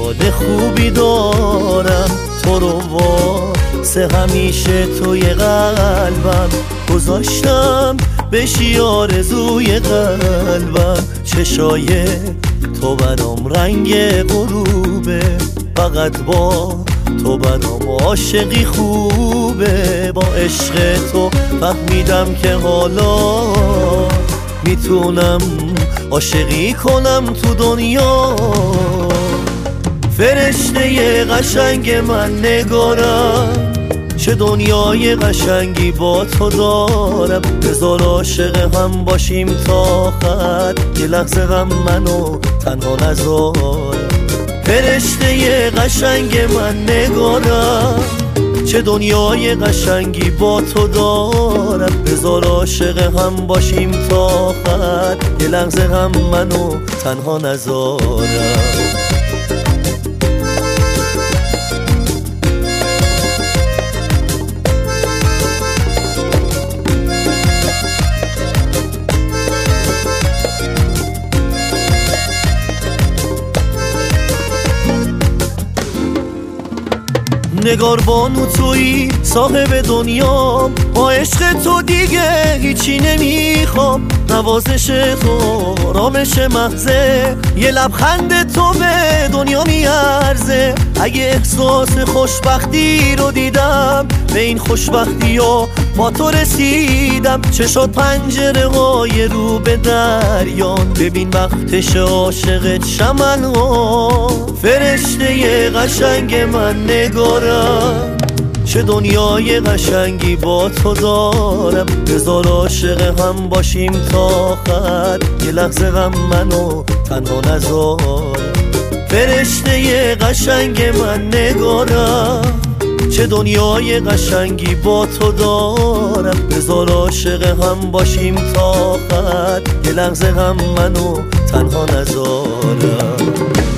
یاد خوبی دارم، تو رو واسه همیشه توی قلبم گذاشتم، بشی آرزوی قلبم. چشای تو برام رنگ غروبه، فقط با تو برام عاشقی خوبه. با عشق تو فهمیدم که حالا میتونم عاشقی کنم تو دنیا. فرشته قشنگ من نگارم، چه دنیای قشنگی با تو دارم. بذار عاشق هم باشیم تا آخر، یه لحظه غم منو تنها نذار. فرشته قشنگ من نگارم، چه دنیای قشنگی با تو دارم. بذار عاشق هم باشیم تا آخر، یه لحظه غم منو تنها نذارم. نگار بانو تویی صاحب دنیام، با عشق تو دیگه هیچی نمیخوام. نوازش تو رامش محضه، یه لبخند تو به دنیا میارزه. اگه احساس خوشبختی رو دیدم، به این خوشبختی ها با تو رسیدم. چشات پنجره های رو به دریان، ببین وقتش عاشقت شمن ها. فرشته قشنگ من نگارم، چه دنیای قشنگی با تو دارم. بذار عاشق هم باشیم تا آخر، یه لحظه غم منو تنها نذار. فرشته قشنگ من نگارم، چه دنیای قشنگی با تو دارم. بذار عاشق هم باشیم تا آخر، یه لحظه غم منو تنها نذارم.